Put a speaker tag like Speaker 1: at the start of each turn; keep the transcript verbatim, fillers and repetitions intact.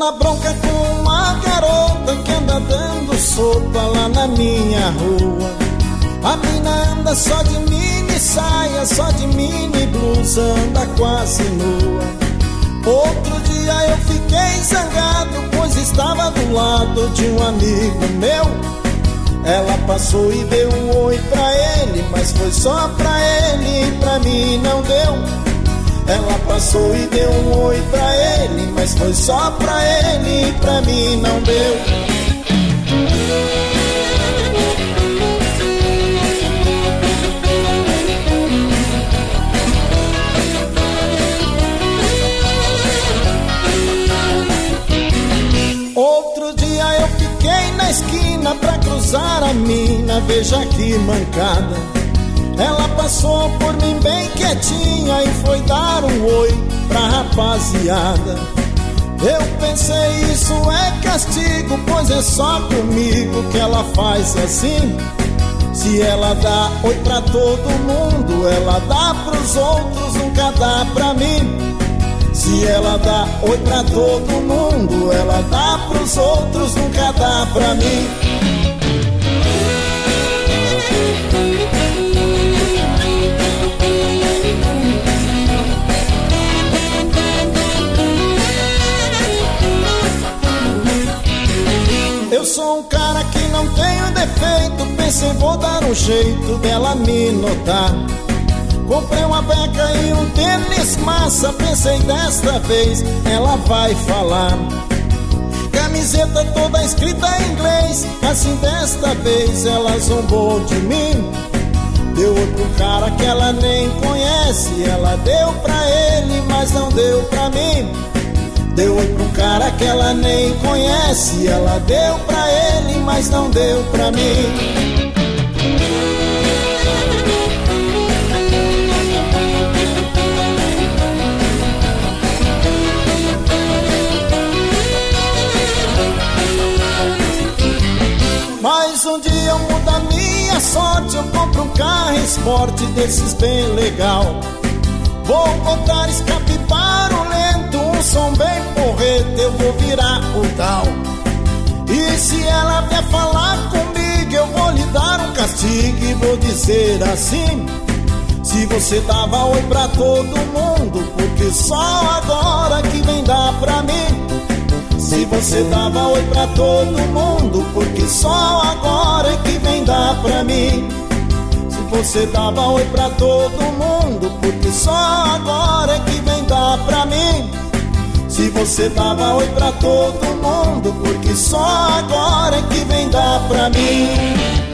Speaker 1: na bronca com uma garota que anda dando sopa lá na minha rua. A mina anda só de mini saia, só de mini blusa, anda quase nua. Outro dia eu fiquei zangado, pois estava do lado de um amigo meu. Ela passou e deu um oi pra ele, mas foi só pra ele e pra mim não deu. Ela passou e deu um oi pra ele, mas foi só pra ele e pra mim não deu. Outro dia eu fiquei na esquina pra cruzar a mina, veja que mancada. Ela passou por mim bem quietinha e foi dar um oi pra rapaziada. Eu pensei, isso é castigo, pois é só comigo que ela faz assim. Se ela dá oi pra todo mundo, ela dá pros outros, nunca dá pra mim. Se ela dá oi pra todo mundo, ela dá pros outros, nunca dá pra mim. Eu sou um cara que não tenho defeito, pensei vou dar um jeito dela me notar. Comprei uma beca e um tênis massa, pensei desta vez ela vai falar. Camiseta toda escrita em inglês, assim desta vez ela zombou de mim. Deu outro cara que ela nem conhece, ela deu pra ele, mas não deu pra mim. Deu outro cara que ela nem conhece, ela deu pra ele, mas não deu pra mim. Mas um dia eu mudo a minha sorte, eu compro um carro esporte desses bem legal. Vou botar escape barulhento, um som bem porreta, eu vou virar o tal. E se ela vier falar comigo, eu vou lhe dar um castigo e vou dizer assim: se você dava oi pra todo mundo, porque só agora que vem dar pra mim. Se você dava oi pra todo mundo, porque só agora é que vem dar pra mim. Você dava oi pra todo mundo, porque só agora é que vem dar pra mim. Se você dava oi pra todo mundo, porque só agora é que vem dar pra mim.